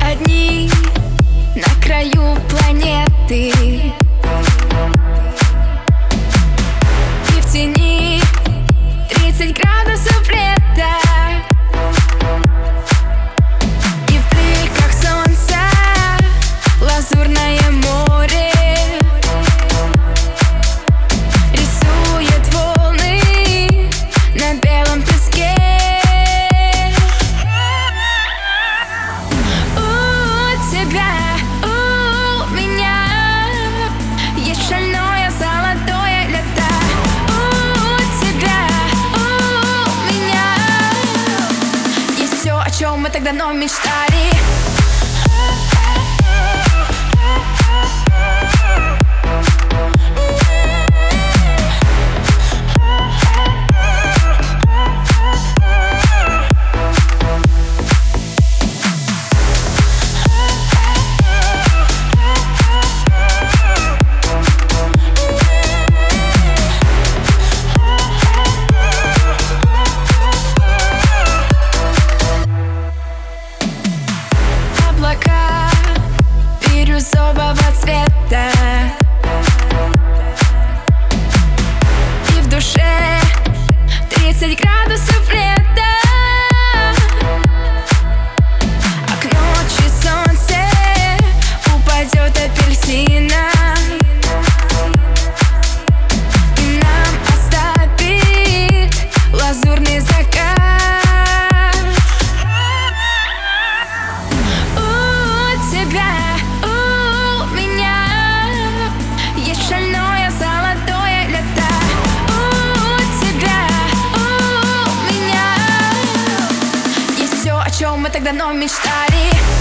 одни на краю планеты, и в тени 30 градусов лета, и в бликах солнца лазурное море рисует волны на белом песке. У тебя, у меня есть шальное золотое лето. У тебя, у меня есть все, о чем мы так давно мечтали. Облака бирюзового цвета, и в душе 30 градусов лета, а к ночи солнце упадет апельсина, и нам оставит лазурный закат. У тебя, у меня есть шальное золотое лето. У тебя, у меня есть все, о чем мы так давно мечтали.